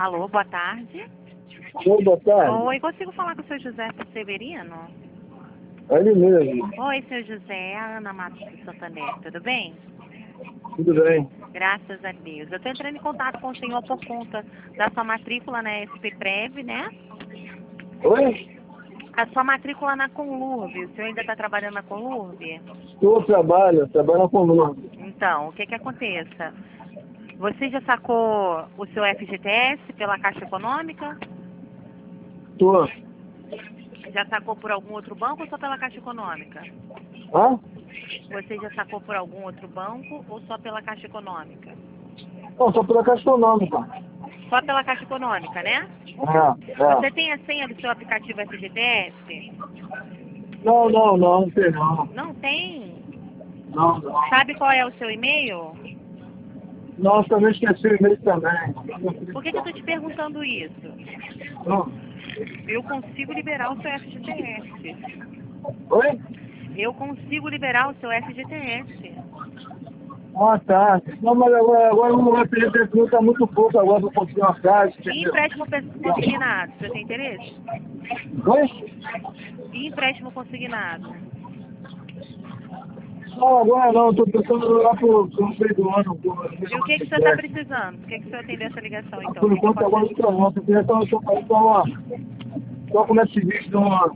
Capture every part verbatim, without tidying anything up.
Alô, boa tarde. Oi, boa tarde. Oi, consigo falar com o seu José Severino? É ele mesmo. Oi, seu José, é a Ana Matos do Santander, tudo bem? Tudo bem? Graças a Deus. Eu estou entrando em contato com o senhor por conta da sua matrícula na S P Prev, né? Oi? A sua matrícula na Conlurb, o senhor ainda está trabalhando na Conlurb? Eu trabalho, trabalho com nós. Então, o que que aconteça? Você já sacou o seu F G T S pela Caixa Econômica? Tô. Já sacou por algum outro banco ou só pela Caixa Econômica? Hã? Você já sacou por algum outro banco ou só pela Caixa Econômica? Não, só pela Caixa Econômica. Só pela Caixa Econômica, né? É, Você é. tem a senha do seu aplicativo F G T S? Não, não, não, não sei não. Não tem? Não, não. Sabe qual é o seu e-mail? Não, também esqueci o e-mail também. Por que que eu estou te perguntando isso? Não. Eu consigo liberar o seu F G T S. Oi? Eu consigo liberar o seu F G T S. Ah, tá. Não, mas agora, agora o meu F G T S tá muito pouco agora pra conseguir uma casa, E entendeu? empréstimo pe- consignado, você tem interesse? Oi? E empréstimo consignado? Não, agora não, tô pensando lá pro, pro meio do ano. Pro, E o que que o senhor está precisando? Por que que o senhor atendeu essa ligação, então? O Por que que eu enquanto posso... agora não tô não, eu queria só, só, só, uma, só como é que se diz, de uma,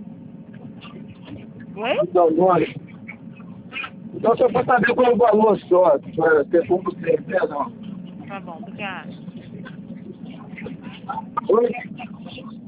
Oi? então agora. Então só pra saber qual é o valor só, pra ter como ter, né, não. Tá bom, obrigada. Oi?